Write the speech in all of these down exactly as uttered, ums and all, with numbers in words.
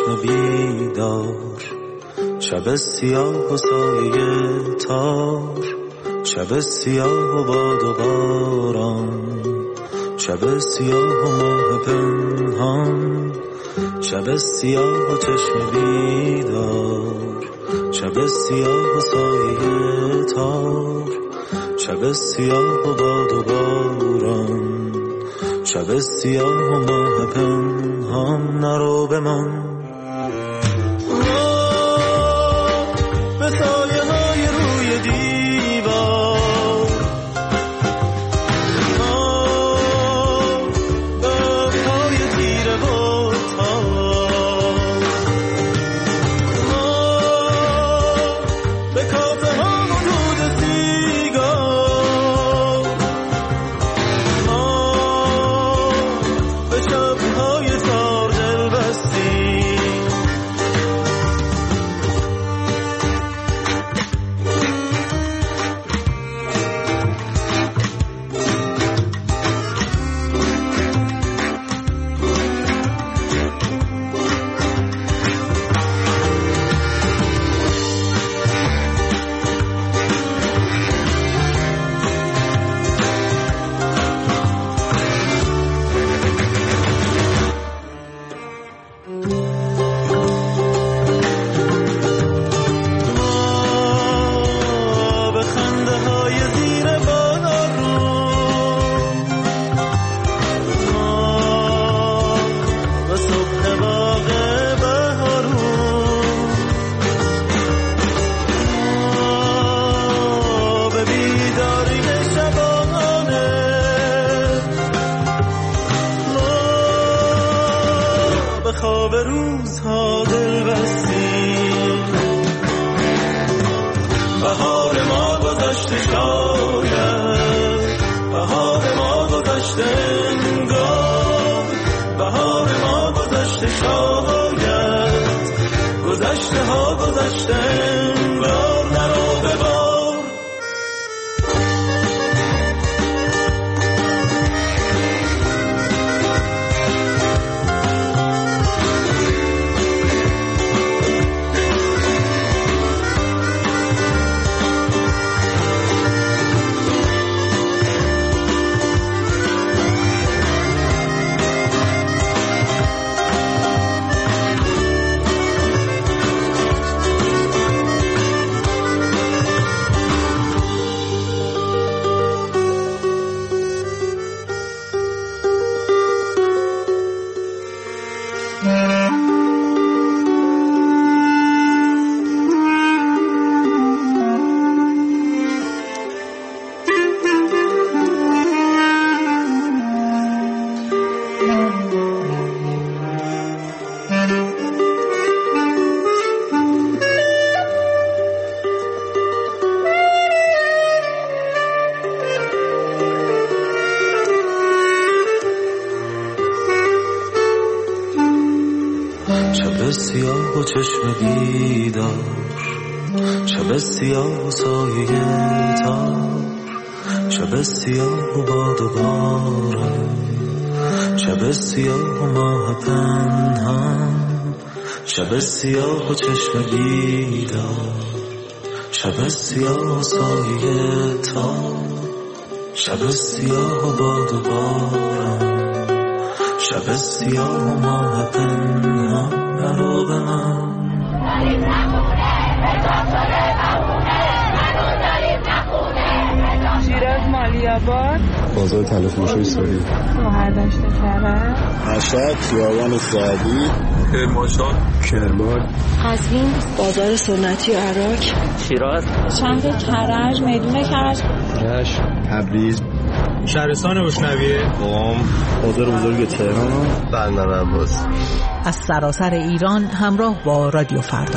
چشم بیدار، شب سیاه و سایه تار، شب سیاه و باد و باران، شب سیاه و ماه پنهان، شب سیاه و چشم بیدار، شب سیاه و سایه تار، شب سیاه و باد و باران، شب سیاه و ماه پنهان. نرو بمان به سایه های روی دیوار، به پای تیره و تار، به کافه ها و دود سیگار، به شبهای تار دل بستی. خواب روزها دل بستی. بهار ما گذشته شاید، بهار ما گذشته انگار، بهار ما گذشته شاید، گذشته ها گذشته انگار. نرو ببار سیاه و چشم بیدار، شب سیاه و سایه تار، شب سیاه و باد و باران، شب سیاه و ماه پنهان، شب سیاه و چشم بیدار، شب سیاه و سایه تار، شب سیاه و باد و باران، شب سیاه و ماه پنهان. نرو به من داریم نخونه حجاب شده بمونه، هنوز داریم نخونه. شیراز مالیاباد، بازار تلفروشی سوری، مهردشت کرد، مشهد خیابان سعدی، کرمانشاه، کرمان، قزوین، بازار سنتی و عراق، شیراز، شهر کرج، میدون کرج، رشت، تبریز، شهرستان بوشنویه، قم، بازار بزرگ تهران، بندر عباس. از سراسر ایران همراه با رادیو فردا.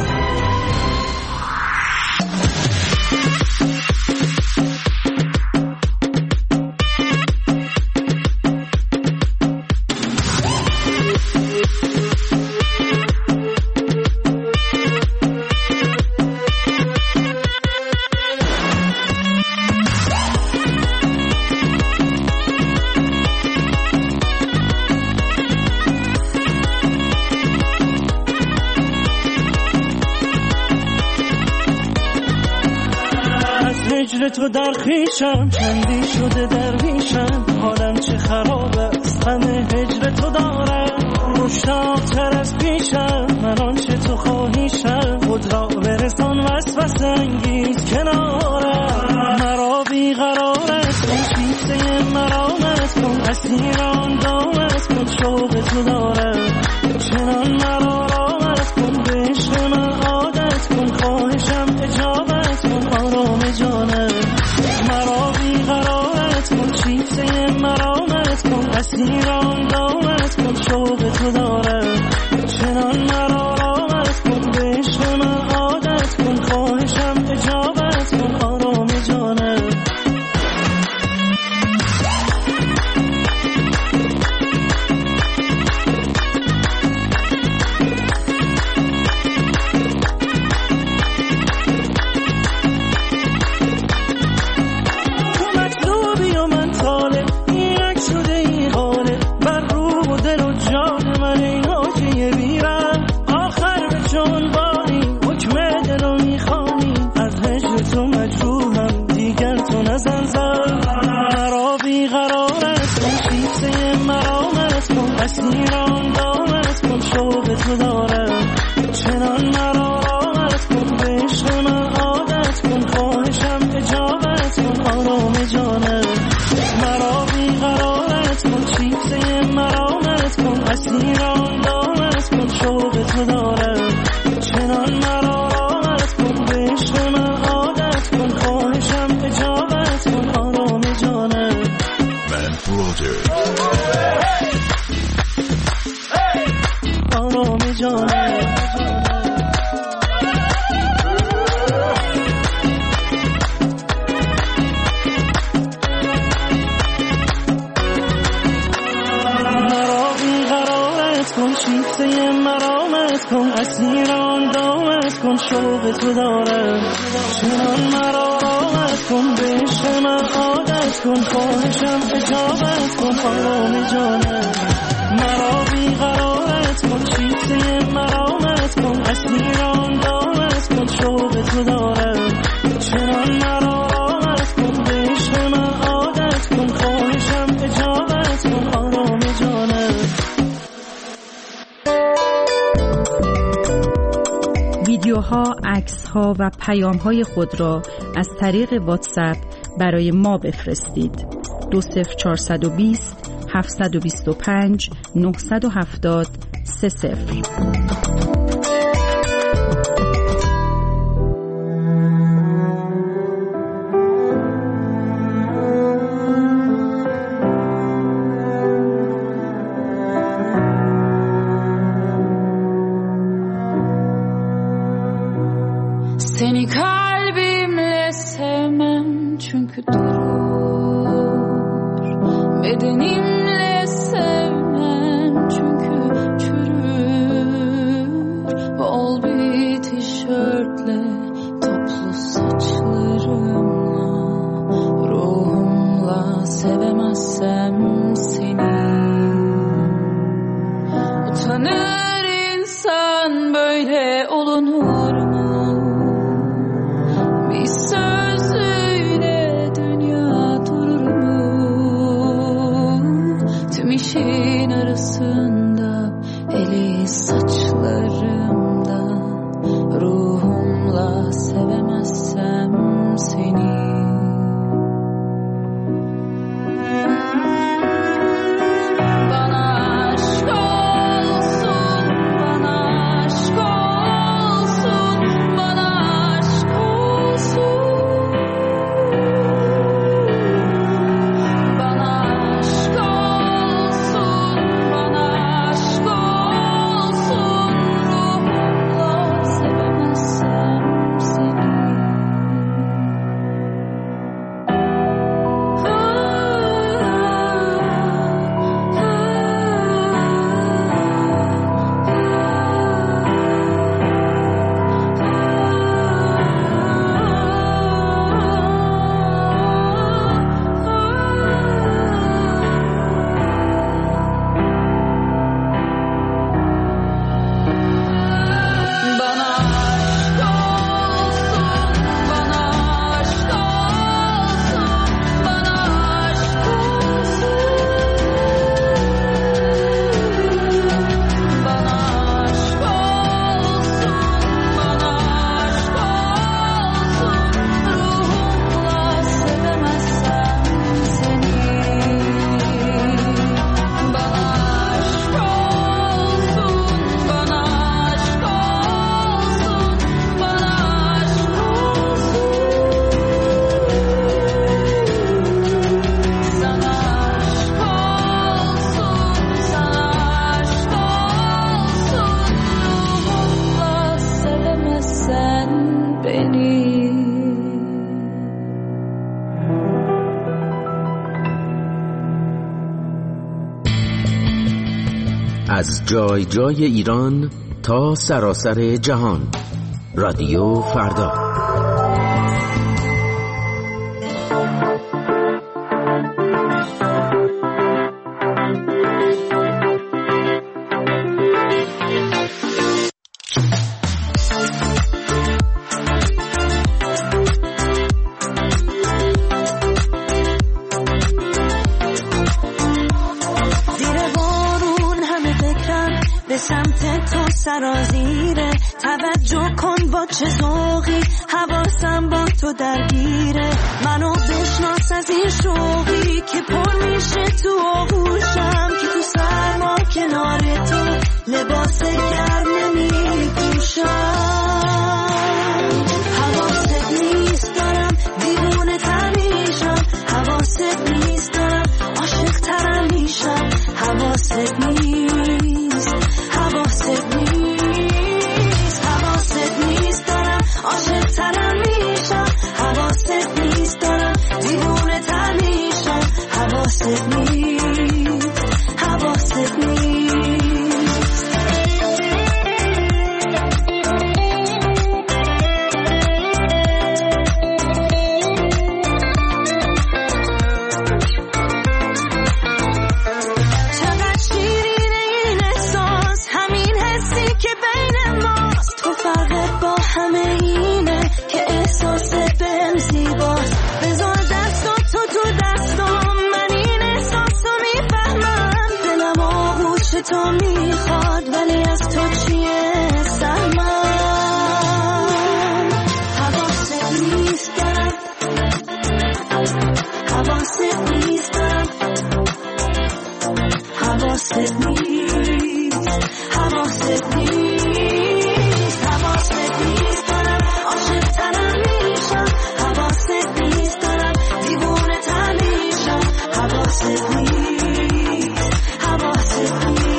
هجر تو در خیشم، چندی شده درویشم، حالم چه خراب است، غم هجر تو دارم، مشتاق‌تر از پیشم، من آنچه تو خواهیشم، خود را برسان وسوسه انگیز کنارم، مرا بیقرارت کن، شیفته مرامت کن، اسیر آن دامت کن، شوق تو دارم، چنان مرا رامت کن، به عشق من عادت کن، خواهشم اجابت کن، آرام جانم، مرا بیقرارت کن، شیفته مرامت کن، اسیر آن دامت کن، شوق تو دارم، چنان مرا رامت کن، به عشق من عادت کن، خواهشم اجابت کن، آرام جانم. اسیران دامت کن، شوق تو دارم، چنان مرا رامت کن، به عشق من عادت کن، خواهشم اجابت کن، آرام جانم، مرا بیقرارت کن، شیفته مرامت کن، اسیران دامت کن، شوق تو دارم، چنان مرا رامت کن، به عشق من عادت کن، خواهشم اجابت کن، آرام جانم. من برادر آرام جانم. مرا بیقرارت کن، شیفته مرامت کن، اسیران دامت کن، شوق تو دارم، چنان مرا رامت کن، به عشق من عادت کن، خواهشم اجابت کن، آرام جانم، مرا بیقرارت کن، شیفته مرامت کن، اسیران دامت کن، شوق تو دارم، چنان مرا رامت کن، به عشق من عادت کن، خواهشم اجابت کن، آرام جانم. ویدیوها، عکس‌ها و پیام‌های خود را از طریق واتساپ برای ما بفرستید. دو صفر چهارصد و بیست هفتصد و بیست و پنج نهصد و هفتاد سه صفر. Seni kalbimle sevmem çünkü durur, bedenimle sevmem çünkü çürür, bol bir tişörtle, toplu saçlarımla, ruhumla sevemezsem seni. Utanır insan, böyle olunur mu? Sözüyle dünya durur mu? Tüm işin arasında, eli saçlarımda, ruhumla sevemezsem seni. Bana aşk olsun, bana aşk olsun. از جای جای ایران تا سراسر جهان. رادیو فردا. سرازیره توجه کن با چه ذوقی حواسم با تو درگیره منو بشناس از این شوقی که پر میشه تو آغوشم که تو سرما کنار تو لباس گرم نمیپوشم حواست نیست دارم دیوونه تر میشم حواست نیست دارم عاشق ترم میشم حواست نیست حواست نیست حواست نیست دارم عاشق ترم میشم حواست نیست دارم دیوونه تر میشم حواست نیست حواست نیست تو میخواد ولی از تو چیه سرمن حواست نیست دارم حواست نیست دارم حواست نیست حواست نیست حواست نیست دارم عاشق ترم میشم حواست نیست دارم دیوونه تر میشم حواست نیست حواست نیست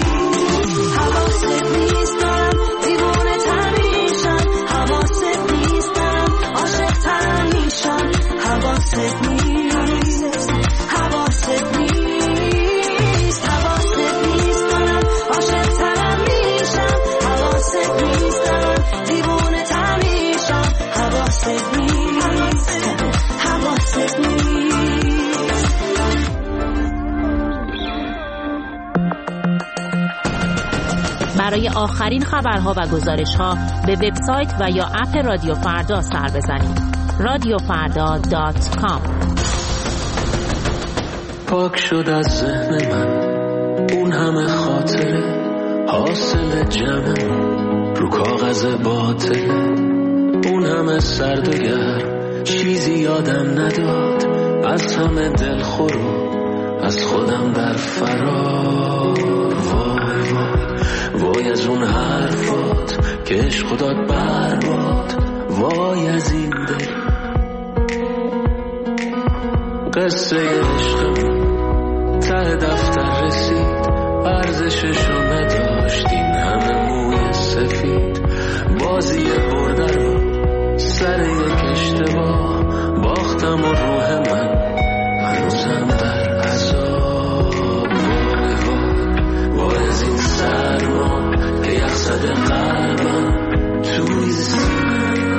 برای آخرین خبرها و گزارش‌ها به وبسایت و یا اپ رادیو فردا سر بزنید. رادیو فردا دات کام. پاک شد از ذهن من اون همه خاطره حاصل جمعمون رو کاغذ باطله اون همه سرد و گرم چیزی یادم نداد از همه دلخور و از خودم در فرار وای وای وای از اون حرفات که عشق داد برباد وای از این دل قصه عشقمون ته دفتر رسید ارزششو نداشت این همه موی سفید بازی برده رو سر یک اشتباه باختم و روح من هنوزم در عذاب وای وای وای از این سرما که یخ زده قلبم توی سینه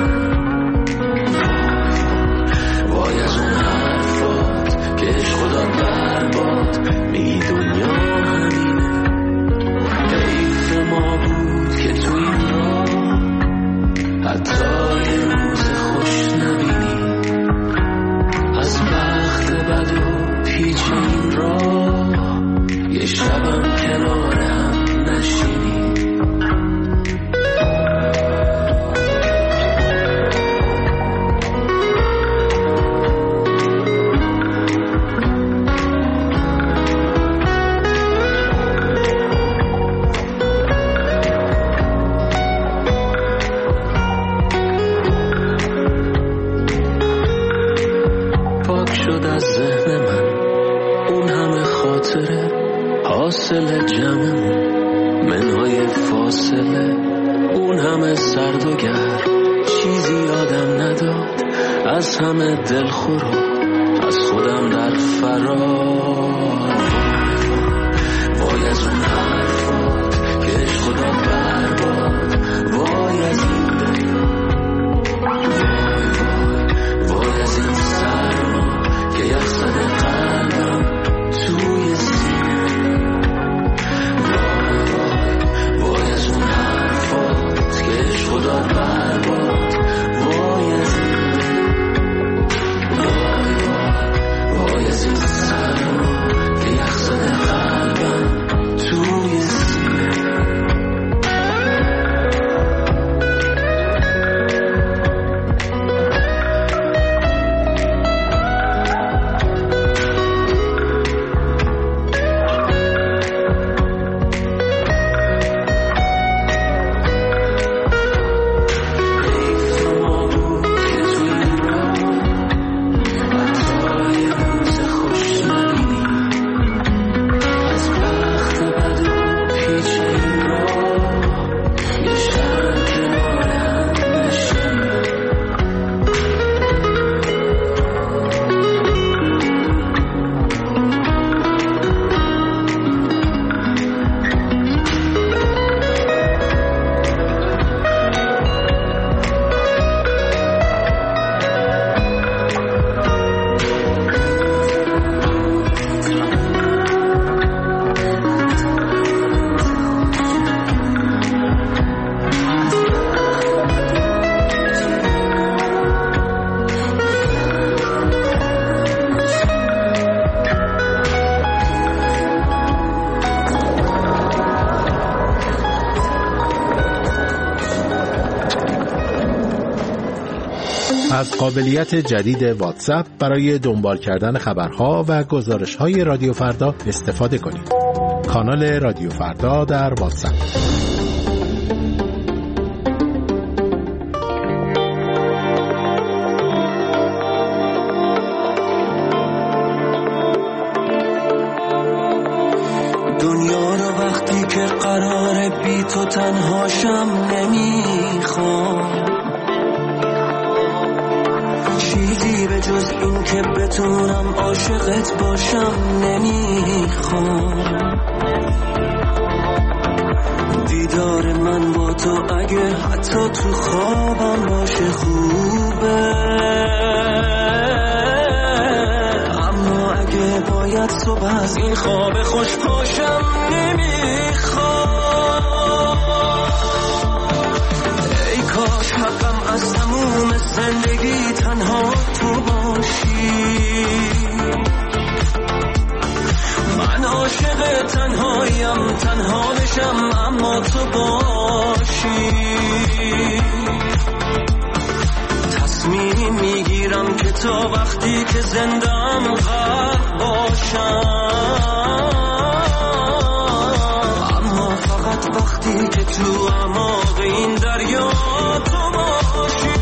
وای از اون حرفات که عشق داد برباد میگی دنیا همینه حیف ما بود که تو این راه حتی یه روز خوش نبینی از بخت بد و پیچ این راه یه شبم کنارم نشینی حاصل جمعمون منهای فاصله اون همه سرد و گرم چیزی یادم نداد از همه دلخور و از خودم در فرار وای از اون حرفا عشق داد برباد. وای از این دریا، وای وای وای از این سرما که یخ زده قلبم توی سینه. وای وای وای از اون حرفات که عشق داد برباد. وای از این وای وای وای از این سرما که یخ زده قلبم توی سینه. از قابلیت جدید واتساپ برای دنبال کردن خبرها و گزارش‌های رادیو فردا استفاده کنید. کانال رادیو فردا در واتساپ. دنیا رو وقتی که قراره بی تو تنهاشم نمیخوام، چیزی به جز این که بتونم عاشقت باشم نمیخوام. دیدار من با تو اگه حتی تو خوابم باشه خوبه، اما اگه باید صبح از این خواب خوش پاشم نمیخوام. ای کاش حقم از تموم زندگی تنها تو باشی، من عاشق تنهایم، تنها بشم اما تو باشی. تصمیم میگیرم که تا وقتی که زندم غرق باشم، اما فقط وقتی که تو اعماق این دریا تو باشی.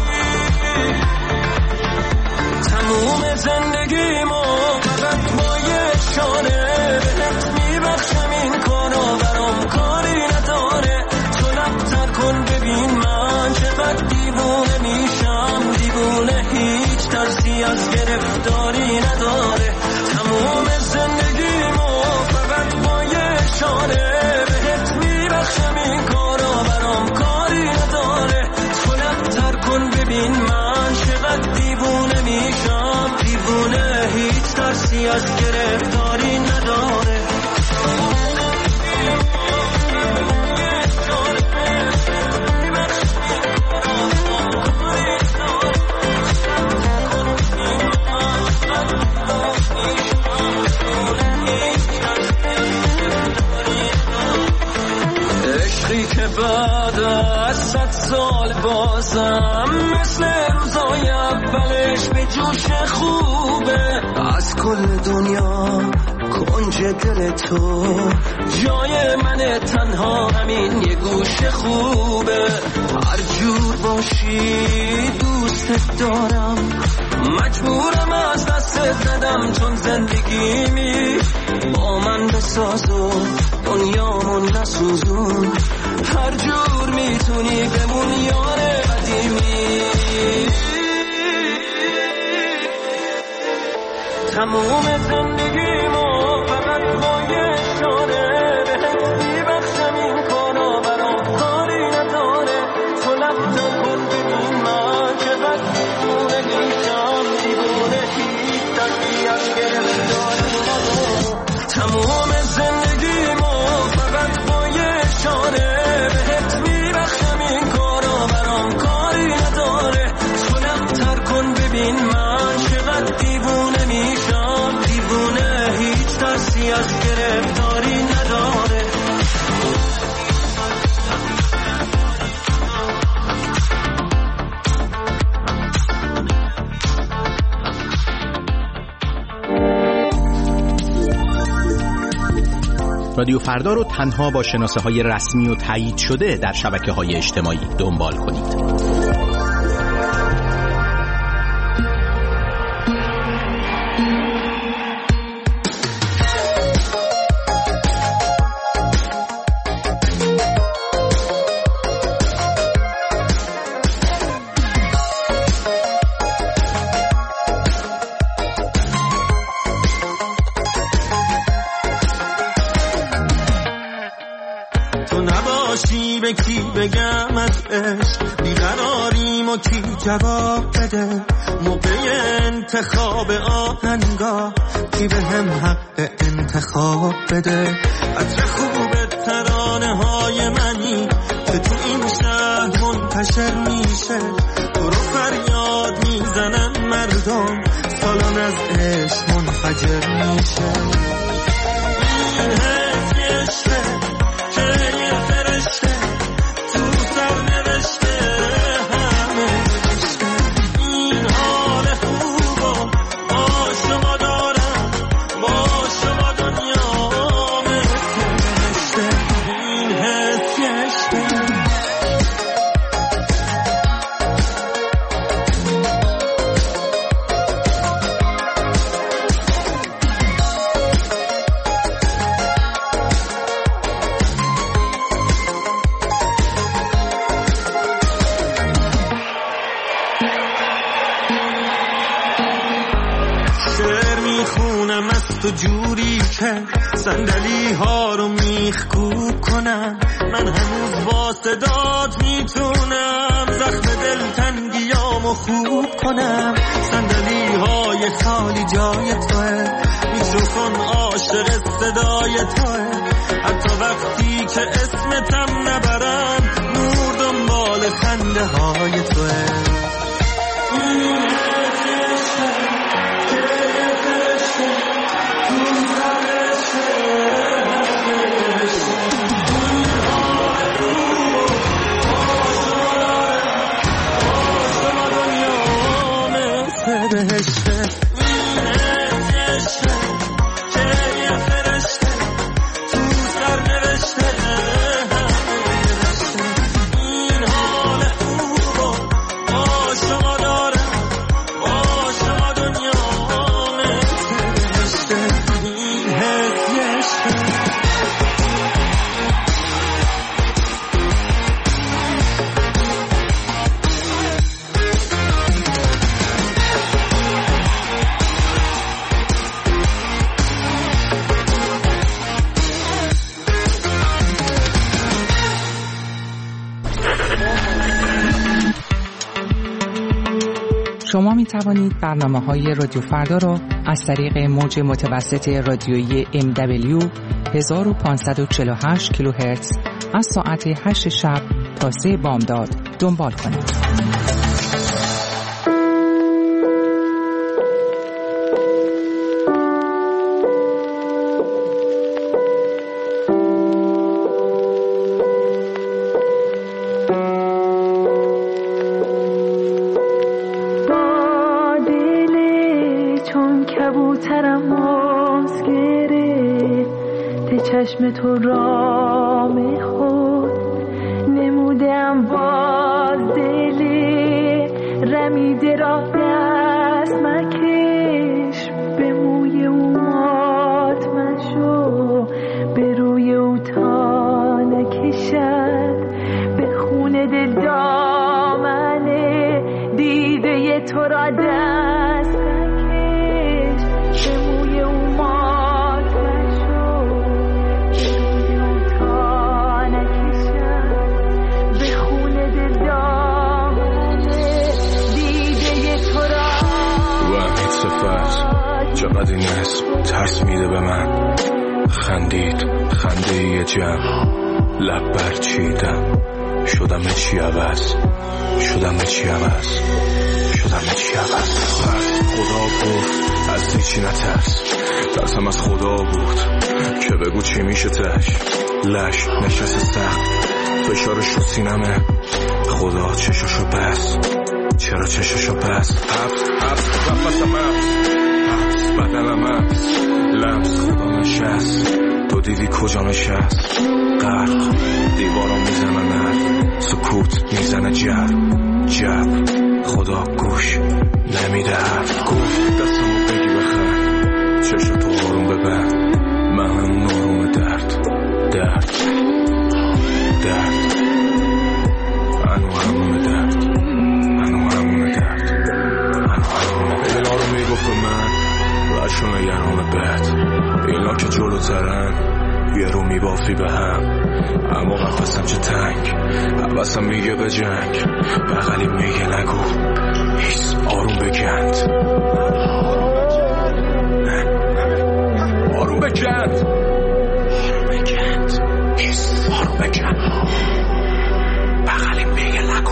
تموم زندگیمو فقط با یه اشاره بهت میبخشم، این کارو برام کاری نداره. تو لبتر کن ببین من چقدر دیوونه میشم، دیوونه هیچ ترسی از گرفتاری نداره. تموم زندگیمو فقط با یه اشاره بهت میبخشم، این کارو برام کاری نداره. تو لبتر کن ببین من چقدر دیوونه میشم، دیوونه هیچ ترسی از گرفتاری نداره. عشقی که بعد از صد سال بازم مثل روزای اولش به جوش خوبه. از کل دنیا کنج دل تو جای من، تنها همین یه گوش خوبه. هر جور باشی دوست دارم، مجبورم از دست زدم چون زندگیمی با من بساز و دنیامون نسوزون. هر جور میتونی بمون یار قدیمی. تموم زندگیمو فقط با یه اشاره بهت میبخشم، این کارو برام رادیو فردا رو تنها با شناسه های رسمی و تایید شده در شبکه های اجتماعی دنبال کنید. بگم از عشق بیقراریم و کی جواب بده موقع انتخاب آهنگا کی به هم حق انتخاب بده عطر خوب ترانه های منی که تو این شهر منتشر میشه تو رو فریاد میزنن مردم سالان از عشق منفجر میشه این حس عشقه که یه فرشته تو جوری که صندلی ها رو میخکوب کنم من هنوز با صدات میتونم زخم دلتنگیامو خوب کنم صندلی های خالی جای توه میکروفون عاشق صدای توه حتی وقتی که اسمتم نبرم نور دنبال خنده های توه بهشته شما می توانید برنامه‌های رادیو فردا را از طریق موج متوسط رادیویی ام دبلیو هزار و پانصد و چهل و هشت کیلوهرتز از ساعت هشت شب تا سه بامداد دنبال کنید. چشم تو رام خود نمودم باز دلی رمیده را دست مکش به موی او مات مشو به روی او تا نکشد به خون دل دامنه دیده تو را دست مکش به موی او مات مشو چقدر این اسم ترس میده به من خندید خنده یه جمع لب برچیدم شدم چی عوض شدم چی عوض شدم چی عوض خدا گفت از هیچی نترس ترسم از خدا بود که بگو چی میشه تش لش نشست سخت فشارش رو سینمه خدا چشاشو بس چرا چشاشو بس حبس حبس نفسم حبس حبس بدنم حبس لمس خدا نشست تو دیدی کجا نشست غرق دیوارا میزنه نرد سکوت میزنه جر جر خدا گوش نمیده حرف گفت دستمو بگی بخند چشم تو آروم ببند من همون آروم درد درد درد انو همون درد انو همون درد انو همون اینا رو میگفت من رشون نگران بد اینا که جلوترن یه رو میبافی به هم اما قفصم چه تنگ حوثم میگه به جنگ بغلی میگه نگو هیس آروم بگند آروم بگند آروم بگند هیس آروم بگند بغلی میگه نگو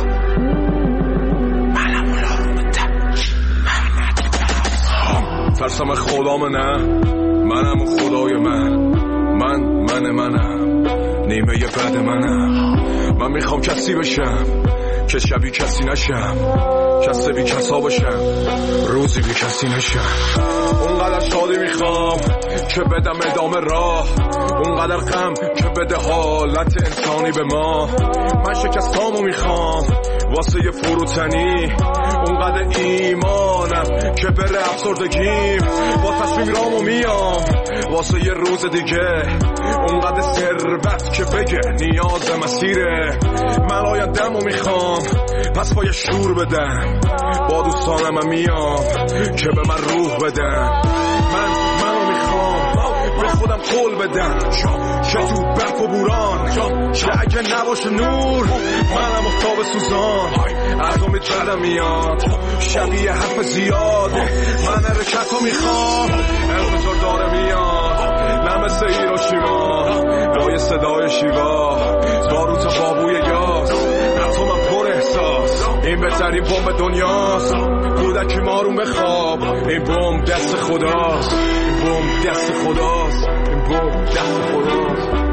منم آروم بدم من ندیدم ترسم خدام نه منم و خدای من من من منم نیمه بعد منم من میخوام کسی بشم که شبیه کسی نشم کسی بی کسا باشم روزی بی کسی نشم اونقدر شادی میخوام که بدم ادامه راه اونقدر غم که بده حالت انسانی به ما من شکستامو میخوام واسه یه فروتنی اونقدر ایمانم که بره افسردگیم با تصمیم رامو میام واسه یه روز دیگه اونقدر ثروت که بگه نیاز مسیره من آینده‌مو میخوام پس با یه شور بدن با دوستانم هم میام که به من روح بدن من منو میخوام به خودم قول بدن که تو برف و بوران که اگه نباشه نور منم افتاب سوزان از امید بدم میاد شبیه حرف زیاده من حرکت رو میخوام انتظار داره میاد نه مثل هیروشیما با یه صدای شیوا باروت بابوی یاس تو من پر احساس این بهترین بمب دنیاست کودکی مارون بخواب این بمب دست خداست این بمب دست خداست این بمب دست خداست